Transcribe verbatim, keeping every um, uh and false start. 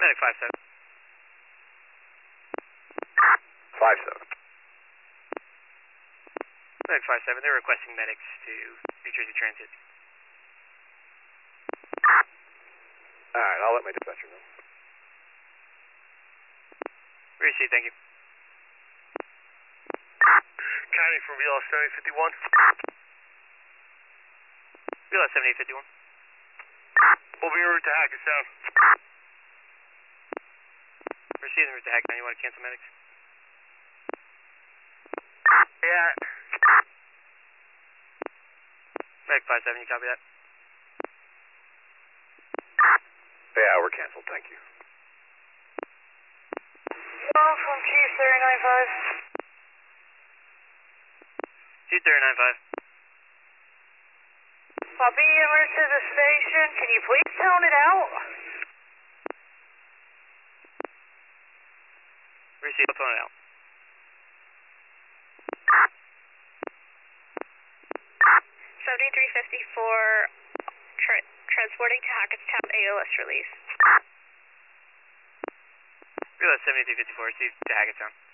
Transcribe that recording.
Medic five seven. five seven. Medic five seven, they're requesting medics to New Jersey Transit. Alright, I'll let my dispatcher know. Received, thank you. County from V L S seventy fifty-one. V L S seventy fifty-one. We'll be en route to Hackettstown. Received en route to Hackettstown. You want to cancel medics? Yeah. Medic five seven, you copy that? Yeah, we're canceled, thank you. Hello from Chief three nine five. Chief three nine five. Copy, en route to the station. Can you please tone it out? Received, I'll tone it out. seventy-three fifty-four, tra transporting to Hackettstown, A L S release. V L S seventy-three fifty-four, received to Hackettstown.